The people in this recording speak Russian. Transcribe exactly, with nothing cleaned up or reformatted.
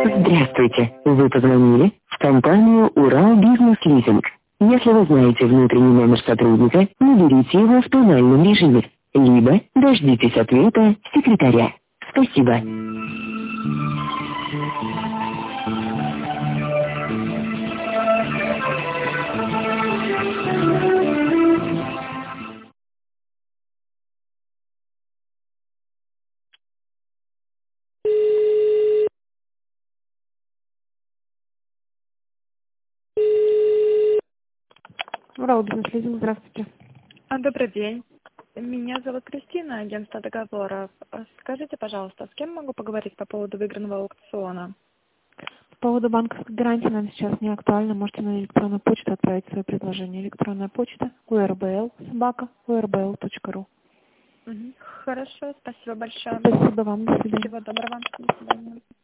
Здравствуйте. Вы позвонили в компанию «Урал Бизнес Лизинг». Если вы знаете внутренний номер сотрудника, наберите его в тональном режиме, либо дождитесь ответа секретаря. Спасибо. Урал Бизнес Лизинг, здравствуйте. А, Добрый день. Меня зовут Кристина, агентство договоров. А Скажите, пожалуйста, с кем могу поговорить по поводу выигранного аукциона? По поводу банковской гарантии нам сейчас не актуально. Можете на электронную почту отправить свое предложение. Электронная почта урбл собака урбл точка ру. Мгм. Хорошо, спасибо большое. Спасибо вам. До свидания. Всего доброго. До свидания.